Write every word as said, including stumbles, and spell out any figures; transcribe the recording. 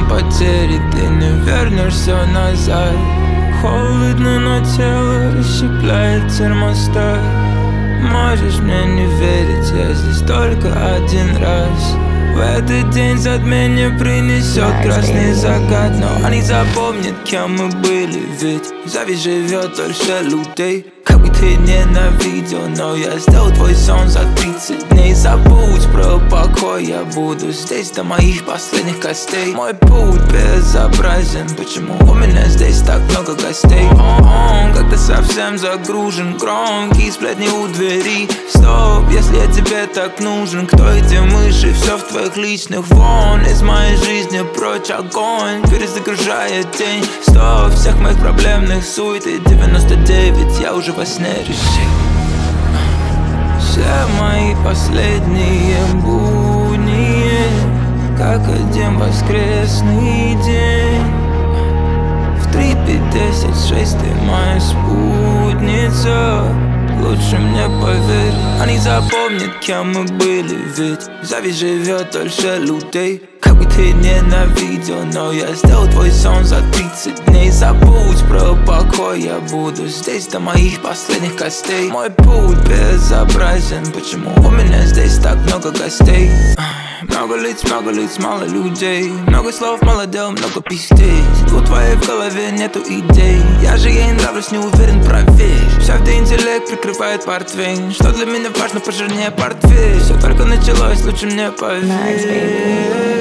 потери, ты не вернешься назад. Холодно, но тело расщепляет термостат. Можешь мне не верить, я здесь только один раз. В этот день затмение принесет красный закат. Но они запомнят, кем мы были, ведь зависть живет дольше людей. Как бы ты ненавидел, но я сделал твой сон за тридцать дней. Забудь про покой, я буду здесь до моих последних костей. Мой путь безобразен, почему у меня здесь так много гостей? Он как-то совсем загружен, громкие сплетни у двери. Стоп, если я тебе так нужен, кто эти мыши? Все в твоих личных, вон из моей жизни прочь огонь, перезагружает день. Стоп, всех моих проблемных суеты девяносто девять, я уже во сне решил. Все мои последние будни, как один воскресный день. В три пятьдесят шесть ты моя спутница. Лучше мне поверь, они запомнят, кем мы были, ведь зависть живет дольше людей. Как бы ты ненавидел, но я сделал твой сон за тридцать дней. Забудь про покой, я буду здесь до моих последних костей. Мой путь безобразен, почему у меня здесь так много гостей? Много лиц, много лиц, мало людей. Много слов, мало дел, много пиздей. У твоей в голове нету идей. Я же ей нравлюсь, не уверен, проверь. Псевдоинтеллект прикрывает портвейн. Что для меня важно, пожирнее портфель. Все только началось, лучше мне поверь.